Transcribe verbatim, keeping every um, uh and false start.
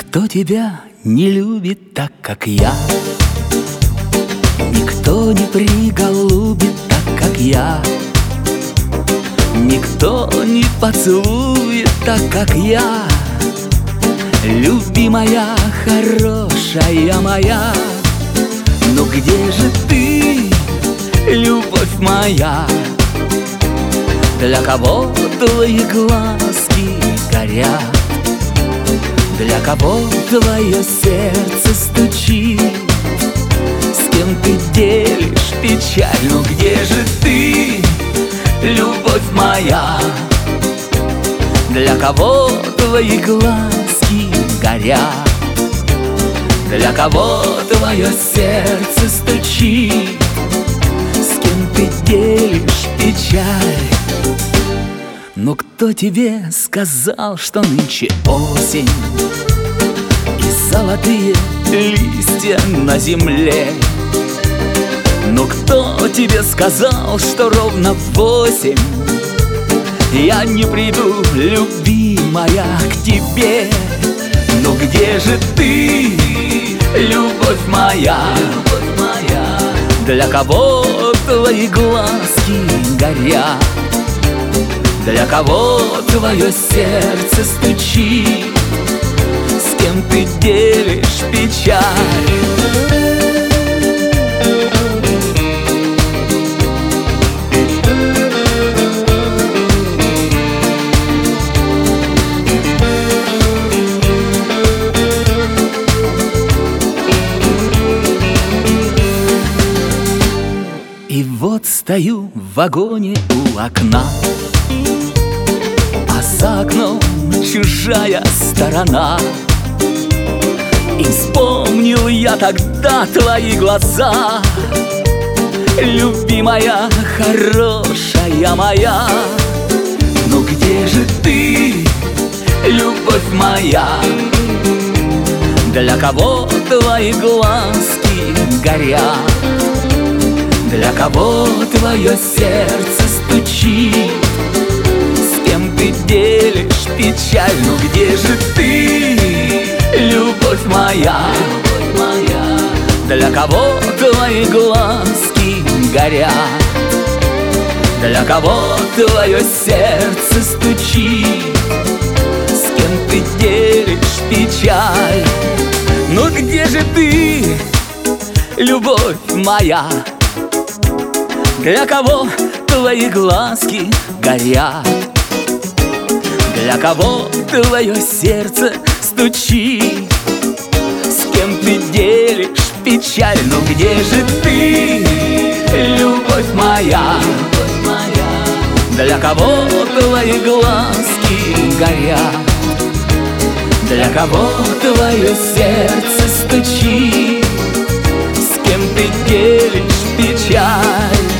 Никто тебя не любит так, как я. Никто не приголубит так, как я. Никто не поцелует так, как я. Любимая, хорошая моя, ну где же ты, любовь моя? Для кого твои глазки горят? Для кого твое сердце стучит? С кем ты делишь печаль? Ну где же ты, любовь моя? Для кого твои глазки горят? Для кого твое сердце стучит? С кем ты делишь печаль? Но кто тебе сказал, что нынче осень и золотые листья на земле? Но кто тебе сказал, что ровно в восемь я не приду, любимая, к тебе? Ну где же ты, любовь моя? Для кого твои глазки горят? Для кого твое сердце стучит? С кем ты делишь печаль? И вот стою в вагоне у окна, а за окном чужая сторона. И вспомнил я тогда твои глаза, любимая, хорошая моя. Ну где же ты, любовь моя? Для кого твои глазки горят? Для кого твое сердце стучит? С кем ты делишь печаль? Ну где же ты, любовь моя? Для кого твои глазки горят? Для кого твое сердце стучит? С кем ты делишь печаль? Ну где же ты, любовь моя? Для кого твои глазки горят? Для кого твое сердце стучит? С кем ты делишь печаль? Ну где же ты, любовь моя? Для кого твои глазки горят? Для кого твое сердце стучит? С кем ты делишь печаль?